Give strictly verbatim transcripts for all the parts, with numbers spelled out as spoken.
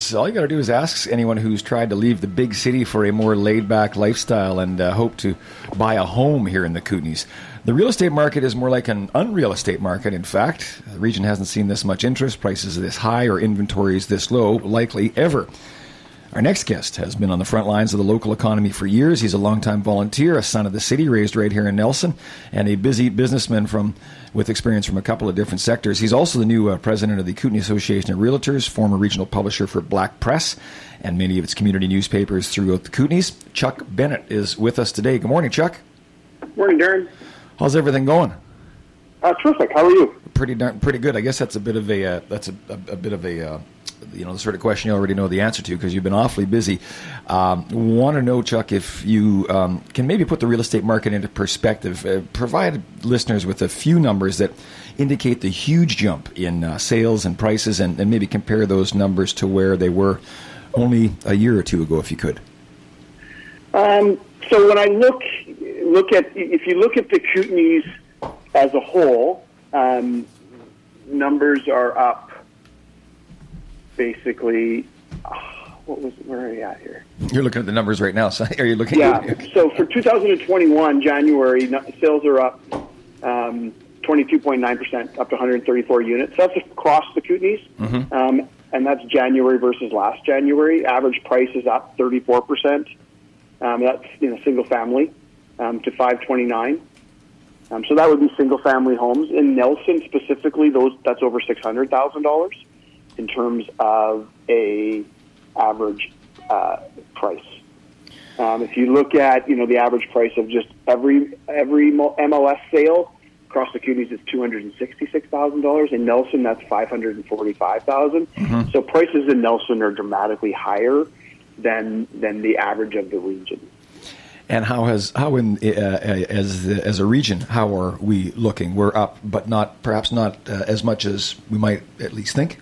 So all you got to do is ask anyone who's tried to leave the big city for a more laid-back lifestyle and uh, hope to buy a home here in the Kootenays. The real estate market is more like an unreal estate market, in fact. The region hasn't seen this much interest, prices this high, or inventories this low, likely ever. Our next guest has been on the front lines of the local economy for years. He's a longtime volunteer, a son of the city, raised right here in Nelson, and a busy businessman from with experience from a couple of different sectors. He's also the new uh, president of the Kootenay Association of Realtors, former regional publisher for Black Press and many of its community newspapers throughout the Kootenays. Chuck Bennett is with us today. Good morning, Chuck. Morning, Darren. How's everything going? Uh, terrific. How are you? Pretty darn, pretty good. I guess that's a bit of a uh, that's a, a, a bit of a uh, you know the sort of question you already know the answer to because you've been awfully busy. Um, Want to know, Chuck, if you um, can maybe put the real estate market into perspective. Uh, provide listeners with a few numbers that indicate the huge jump in uh, sales and prices, and, and maybe compare those numbers to where they were only a year or two ago, if you could. Um, so when I look look at if you look at the Kootenays as a whole, um, numbers are up. Basically, oh, what was where are you at here? You're looking at the numbers right now. So are you looking? Yeah. At, so for two thousand twenty-one, January sales are up um, twenty-two point nine percent, up to one hundred thirty-four units. That's across the Kootenays, mm-hmm. um, and that's January versus last January. Average price is up thirty-four percent. Um, that's in a single family um, to five twenty-nine. Um, so that would be single family homes in Nelson specifically. Those that's over six hundred thousand dollars in terms of a average uh, price. Um, if you look at you know the average price of just every every M L S sale across the Kootenays is two hundred and sixty six thousand dollars. In Nelson, that's five hundred and forty five thousand. Mm-hmm. So prices in Nelson are dramatically higher than than the average of the region. And how has how in uh, as the, as a region, how are we looking? We're up, but not perhaps not uh, as much as we might at least think.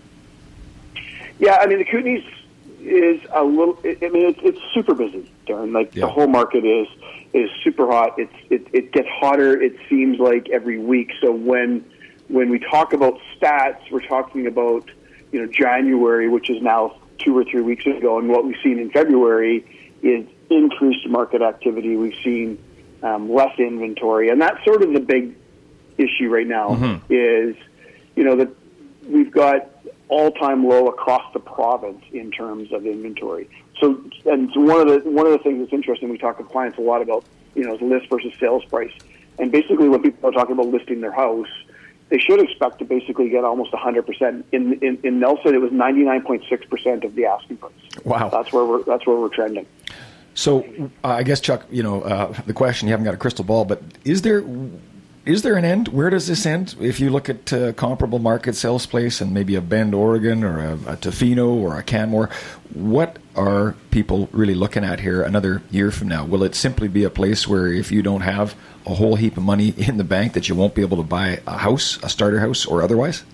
Yeah, I mean the Kootenays is a little. I mean it's, it's super busy, Darren. Like yeah. the whole market is is super hot. It's it, it gets hotter. It seems like every week. So when when we talk about stats, we're talking about you know January, which is now two or three weeks ago, and what we've seen in February is increased market activity. We've seen um, less inventory, and that's sort of the big issue right now. Mm-hmm. Is you know that we've got all-time low across the province in terms of inventory. So, and so one of the one of the things that's interesting, we talk to clients a lot about, you know, list versus sales price. And basically, when people are talking about listing their house, they should expect to basically get almost one hundred percent. In, in in Nelson, it was ninety-nine point six percent of the asking price. Wow, that's where we're that's where we're trending. So, uh, I guess, Chuck, you know, uh, the question, you haven't got a crystal ball, but is there is there an end? Where does this end? If you look at uh, comparable market sales place and maybe a Bend, Oregon, or a, a Tofino or a Canmore, what are people really looking at here another year from now? Will it simply be a place where if you don't have a whole heap of money in the bank that you won't be able to buy a house, a starter house, or otherwise?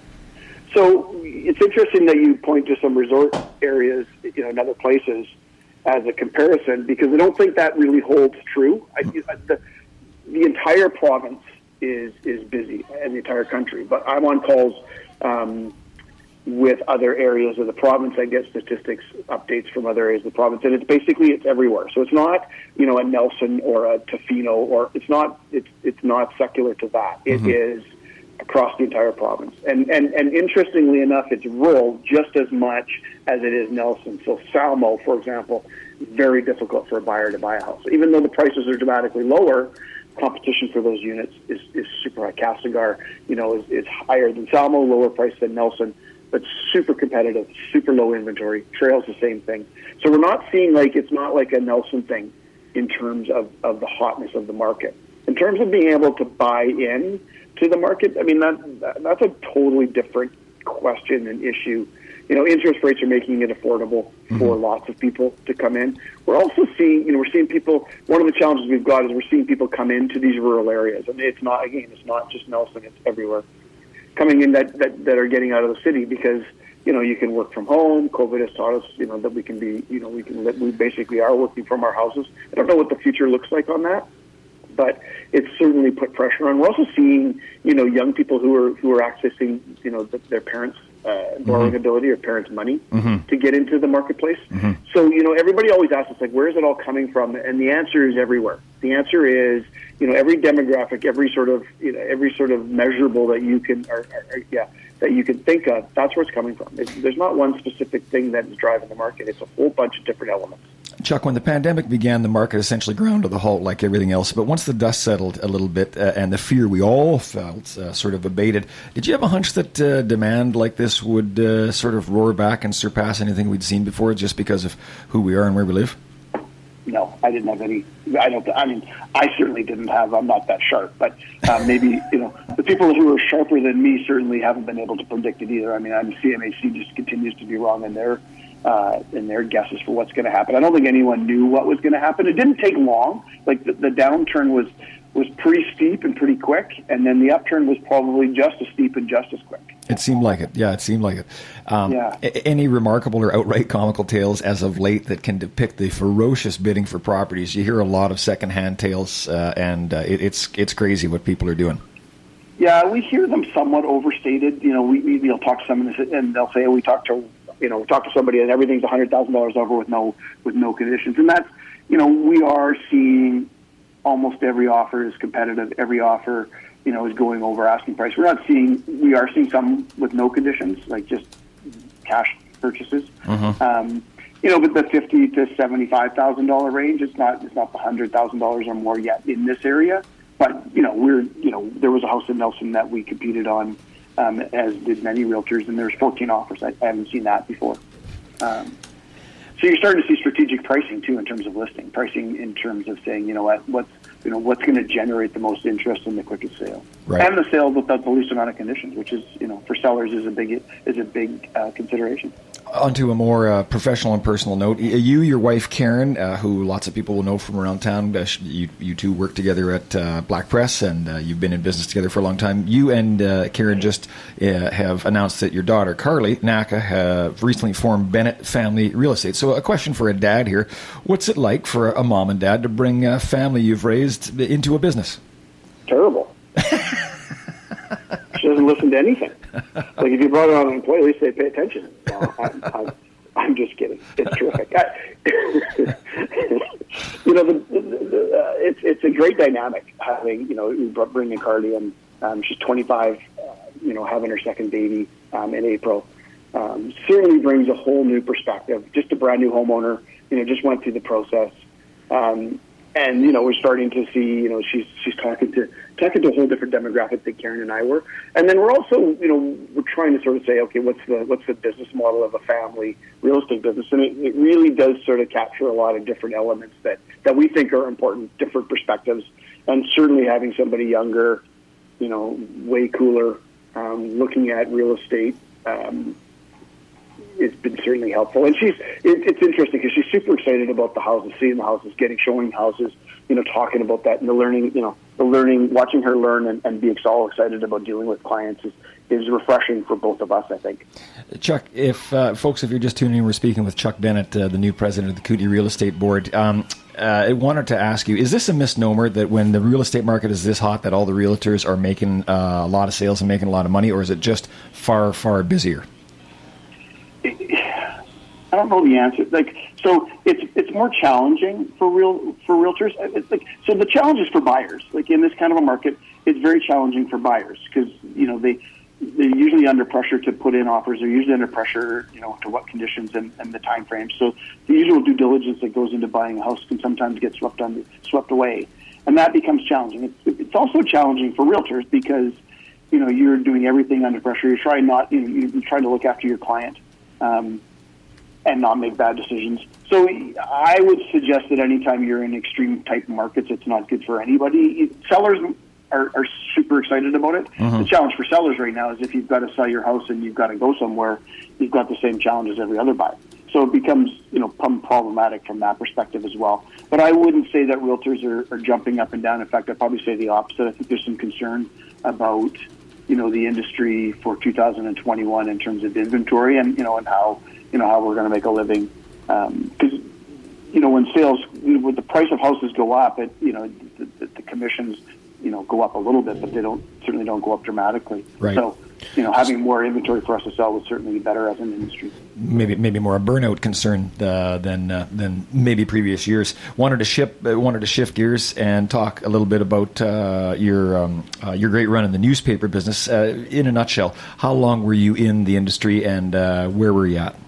So it's interesting that you point to some resort areas, you know, and other places as a comparison, because I don't think that really holds true. I, the, the entire province is is busy, and the entire country. But I'm on calls um, with other areas of the province. I get statistics, updates from other areas of the province, and it's basically it's everywhere. So it's not you know a Nelson or a Tofino, or it's not it's it's not secular to that. Mm-hmm. It is across the entire province, and and and interestingly enough, it's rural just as much as it is Nelson. So Salmo, for example, very difficult for a buyer to buy a house, even though the prices are dramatically lower. Competition for those units is, is super high. Castlegar, you know, is, is higher than Salmo, lower price than Nelson, but super competitive, super low inventory. Trail's the same thing. So we're not seeing like it's not like a Nelson thing in terms of, of the hotness of the market. In terms of being able to buy in to the market, I mean that, that that's a totally different question and issue. You know, interest rates are making it affordable mm-hmm. for lots of people to come in. We're also seeing, you know, we're seeing people, one of the challenges we've got is we're seeing people come into these rural areas. And it's not, again, it's not just Nelson, it's everywhere. Coming in that, that, that are getting out of the city because, you know, you can work from home. COVID has taught us, you know, that we can be, you know, we can, we basically are working from our houses. I don't know what the future looks like on that, but it's certainly put pressure on. We're also seeing, you know, young people who are, who are accessing, you know, the, their parents' uh, borrowing mm-hmm. ability or parents' money mm-hmm. to get into the marketplace. Mm-hmm. So, you know, everybody always asks us, like, where is it all coming from? And the answer is everywhere. The answer is, you know, every demographic, every sort of, you know, every sort of measurable that you can, or, or, or yeah, that you can think of, that's where it's coming from. It's, there's not one specific thing that is driving the market. It's a whole bunch of different elements. Chuck, when the pandemic began, the market essentially ground to the halt like everything else. But once the dust settled a little bit uh, and the fear we all felt uh, sort of abated, did you have a hunch that uh, demand like this would uh, sort of roar back and surpass anything we'd seen before just because of who we are and where we live? No, I didn't have any. I don't. I mean, I certainly didn't have. I'm not that sharp, but uh, maybe you know the people who are sharper than me certainly haven't been able to predict it either. I mean, I'm C M H C just continues to be wrong in their uh, in their guesses for what's going to happen. I don't think anyone knew what was going to happen. It didn't take long. Like the, the downturn was was pretty steep and pretty quick, and then the upturn was probably just as steep and just as quick. It seemed like it. Yeah, it seemed like it. Um, yeah. a- any remarkable or outright comical tales as of late that can depict the ferocious bidding for properties? You hear a lot of secondhand tales, uh, and uh, it, it's it's crazy what people are doing. Yeah, we hear them somewhat overstated. You know, we, we we'll talk to someone and they'll say, oh, "We talked to you know, talk to somebody and everything's a hundred thousand dollars over with no with no conditions." And that's, you know, we are seeing almost every offer is competitive. Every offer, you know, is going over asking price. We're not seeing, we are seeing some with no conditions, like just cash purchases. Mm-hmm. Um, you know, but the fifty to seventy-five thousand dollar range, it's not, it's not the hundred thousand dollars or more yet in this area. But you know, we're, you know, there was a house in Nelson that we competed on, um, as did many realtors, and there's fourteen offers. I, I haven't seen that before. Um, So you're starting to see strategic pricing too, in terms of listing pricing, in terms of saying, you know what, what's you know what's going to generate the most interest in the quickest sale, right. and the sale without the least amount of conditions, which is, you know, for sellers is a big is a big uh, consideration. Onto a more uh, professional and personal note, you, your wife Karen, uh, who lots of people will know from around town, uh, you, you two work together at uh, Black Press, and uh, you've been in business together for a long time. You and uh, Karen just uh, have announced that your daughter Carly Naka have recently formed Bennett Family Real Estate. So a question for a dad here: what's it like for a mom and dad to bring a family you've raised into a business? Terrible. She doesn't listen to anything. Like, if you brought her on an employee, at least they pay attention. No, I'm, I'm, I'm just kidding. It's terrific. I, you know, the, the, the, uh, it's it's a great dynamic having, you know, bringing Carly in. Um, she's twenty-five, uh, you know, having her second baby um, in April. Um, certainly brings a whole new perspective. Just a brand new homeowner, you know, just went through the process. Um, and, you know, we're starting to see, you know, she's she's talking to talking to a whole different demographic than Karen and I were. And then we're also, you know, we're trying to sort of say, okay, what's the what's the business model of a family real estate business? And it, it really does sort of capture a lot of different elements that, that we think are important, different perspectives. And certainly having somebody younger, you know, way cooler, um, looking at real estate, um, it's been certainly helpful. And she's, it, it's interesting because she's super excited about the houses, seeing the houses, getting, showing houses, you know, talking about that, and the learning, you know, the learning, watching her learn and, and be all excited about dealing with clients is, is refreshing for both of us, I think. Chuck, if uh, folks, if you're just tuning in, we're speaking with Chuck Bennett, uh, the new president of the Kootenay Real Estate Board. Um, uh, I wanted to ask you, is this a misnomer that when the real estate market is this hot that all the realtors are making uh, a lot of sales and making a lot of money, or is it just far, far busier? I don't know the answer. Like, so it's it's more challenging for real for realtors. It's like, so the challenge is for buyers. Like, in this kind of a market, it's very challenging for buyers because, you know, they they're usually under pressure to put in offers. They're usually under pressure, you know, to what conditions and, and the time frame. So the usual due diligence that goes into buying a house can sometimes get swept on swept away, and that becomes challenging. It's, it's also challenging for realtors because, you know, you're doing everything under pressure. You're trying not, you know, you're trying to look after your client. Um, and not make bad decisions. So I would suggest that anytime you're in extreme type markets, it's not good for anybody. Sellers are, are super excited about it. Mm-hmm. The challenge for sellers right now is if you've got to sell your house and you've got to go somewhere, you've got the same challenge as every other buyer. So it becomes, you know, problematic from that perspective as well. But I wouldn't say that realtors are, are jumping up and down. In fact, I'd probably say the opposite. I think there's some concern about, you know, the industry for two thousand twenty-one in terms of inventory and, you know, and how, you know, how we're going to make a living. Because, um, you know, when sales, when the price of houses go up, it, you know, the, the, the commissions, you know, go up a little bit, but they don't, certainly don't go up dramatically. Right. So you know, having more inventory for us to sell would certainly be better as an industry. Maybe maybe more a burnout concern uh, than uh, than maybe previous years. Wanted to ship uh, wanted to shift gears and talk a little bit about uh, your um, uh, your great run in the newspaper business. Uh, in a nutshell, how long were you in the industry, and uh, where were you at?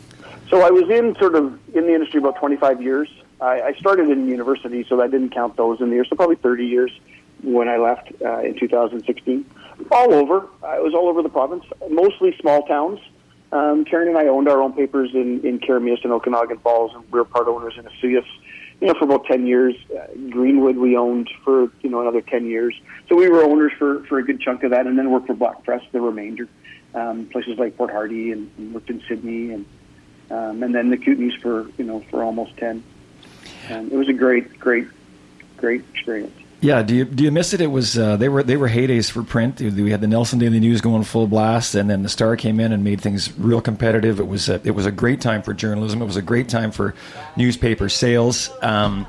So I was in sort of in the industry about twenty-five years. I, I started in university, so I didn't count those in the year. So probably thirty years when I left uh, in two thousand sixteen. All over. I was all over the province, mostly small towns. Um, Karen and I owned our own papers in, in Kiramias and Okanagan Falls, and we were part owners in Osoyoos, you know, for about ten years. Uh, Greenwood we owned for, you know, another ten years. So we were owners for, for a good chunk of that, and then worked for Black Press the remainder. Um, places like Port Hardy, and, and worked in Sydney, and um, and then the Kootenays for, you know, for almost ten. Um, it was a great, great, great experience. Yeah, do you do you miss it? It was uh, they were they were heydays for print. We had the Nelson Daily News going full blast, and then the Star came in and made things real competitive. It was a, it was a great time for journalism. It was a great time for newspaper sales. Um,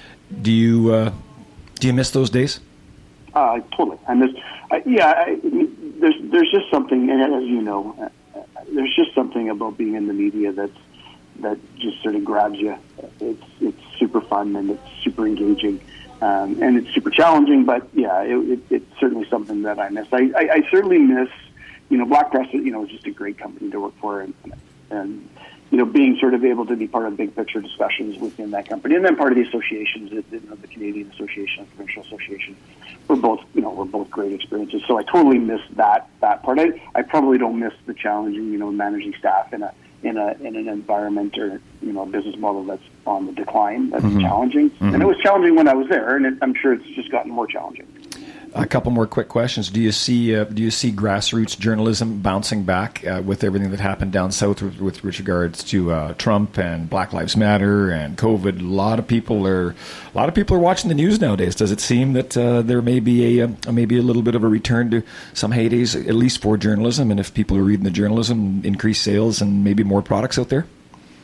do you uh, do you miss those days? Uh, totally. I miss. Uh, yeah, I, there's there's just something, and as you know, uh, there's just something about being in the media that's that just sort of grabs you. It's it's super fun and it's super engaging. Um, and it's super challenging, but yeah, it, it, it's certainly something that I miss. I, I, I certainly miss, you know, Black Press, you know, is just a great company to work for, and, and, you know, being sort of able to be part of big picture discussions within that company, and then part of the associations, you know, the Canadian Association, the Provincial Association, we're both, you know, we're both great experiences. So I totally miss that, that part. I, I probably don't miss the challenging, you know, managing staff in a, in a in an environment or, you know, a business model that's on the decline. That's mm-hmm. challenging. Mm-hmm. And it was challenging when I was there, and it, I'm sure it's just gotten more challenging. A couple more quick questions. Do you see uh, do you see grassroots journalism bouncing back uh, with everything that happened down south with, with regards to uh, Trump and Black Lives Matter and COVID? A lot of people are a lot of people are watching the news nowadays. Does it seem that uh, there may be a, a maybe a little bit of a return to some heydays, at least for journalism? And if people are reading the journalism, increased sales and maybe more products out there?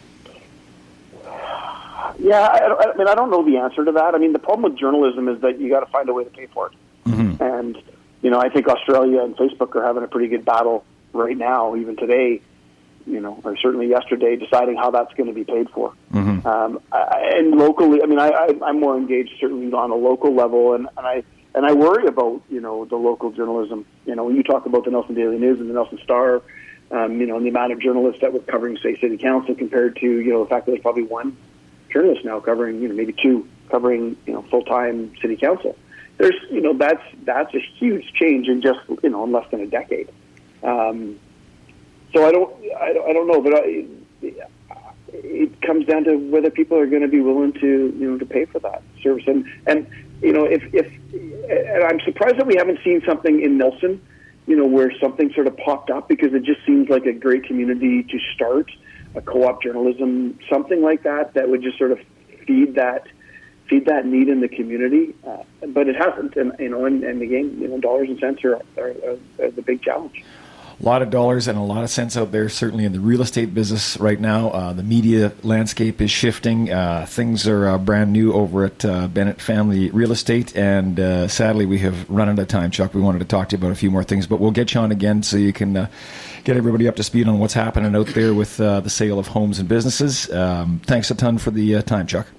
Yeah, I, I mean, I don't know the answer to that. I mean, the problem with journalism is that you got to find a way to pay for it. Mm-hmm. And, you know, I think Australia and Facebook are having a pretty good battle right now, even today, you know, or certainly yesterday, deciding how that's going to be paid for. Mm-hmm. Um, I, and locally, I mean, I, I, I'm more engaged certainly on a local level, and, and I and I worry about, you know, the local journalism. You know, when you talk about the Nelson Daily News and the Nelson Star, um, you know, and the amount of journalists that were covering, say, City Council compared to, you know, the fact that there's probably one journalist now covering, you know, maybe two covering, you know, full-time City Council. There's, you know, that's that's a huge change in just, you know, in less than a decade. Um, so I don't, I don't, I don't know, but I, it comes down to whether people are going to be willing to, you know, to pay for that service. And and you know, if if and I'm surprised that we haven't seen something in Nelson, you know, where something sort of popped up, because it just seems like a great community to start a co-op journalism, something like that, that would just sort of feed that. feed that need in the community, uh, but it hasn't. And, you know, and, and again, you know, dollars and cents are, are, are, are the big challenge. A lot of dollars and a lot of cents out there, certainly in the real estate business right now. Uh, the media landscape is shifting. Uh, things are uh, brand new over at uh, Bennett Family Real Estate, and uh, sadly, we have run out of time, Chuck. We wanted to talk to you about a few more things, but we'll get you on again so you can uh, get everybody up to speed on what's happening out there with uh, the sale of homes and businesses. Um, thanks a ton for the uh, time, Chuck.